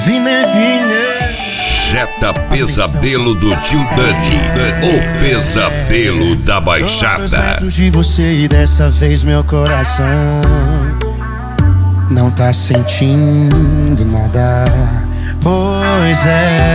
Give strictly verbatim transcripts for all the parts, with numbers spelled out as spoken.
Vine, vine. Jetta Pesadelo do Tio Dante, o pesadelo da Baixada. De você e dessa vez meu coração não tá sentindo nada. Pois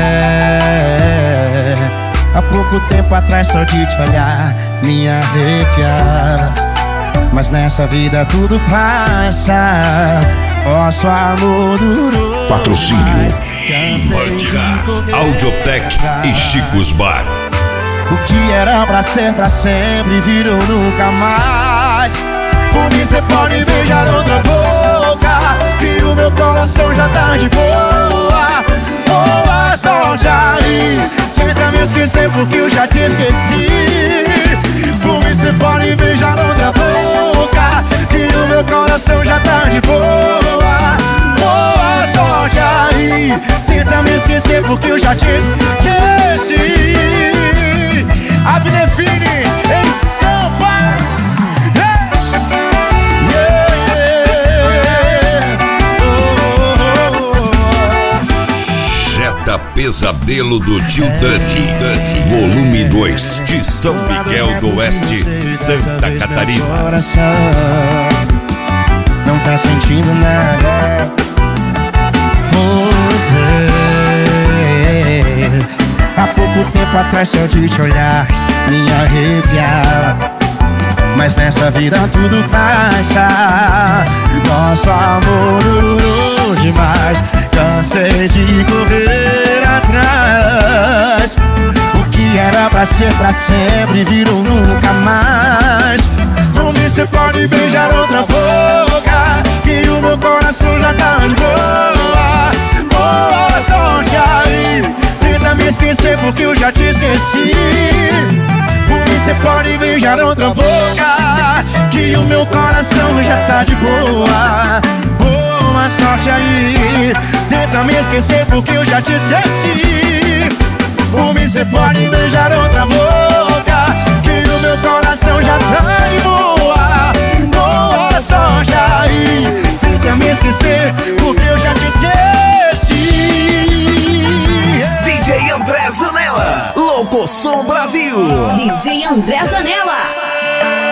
é, há pouco tempo atrás só de te olhar me arrepiava. Mas nessa vida tudo passa. Nosso amor durou. Patrocínio Mandicar, Audiotec e Chicos Bar. O que era pra ser pra sempre virou nunca mais. Por mim cê pode beijar outra boca, que o meu coração já tá de boa. Boa sorte aí, tenta me esquecer porque eu já te esqueci. Por mim cê pode beijar outra boca, que o meu coração já tá de boa. Boa sorte aí, tenta me esquecer porque eu já te esqueci. A vida é fine em Sampa. Yeah. Yeah. Oh, oh, oh. Jetta Pesadelo do Tio Dante, volume dois, de São Miguel do Oeste, Santa Catarina. Não tá sentindo nada. Pois é, há pouco tempo atrás só de te olhar me arrepiar. Mas nessa vida tudo passa. Nosso amor durou demais. Cansei de correr atrás. O que era pra ser pra sempre virou nunca mais. Por mim cê pode beijar outra boca, que o meu coração já tá de boa. Boa sorte aí, tenta me esquecer porque eu já te esqueci. Por mim cê pode beijar outra boca, que o meu coração já tá de boa. Boa sorte aí, tenta me esquecer porque eu já te esqueci. Por mim cê pode beijar outra boca, que o meu coração já tá de boa. Boa sorte aí, tenta me esquecer porque eu já te esqueci. D J André Zanella, Louco Som Brasil. D J André Zanella.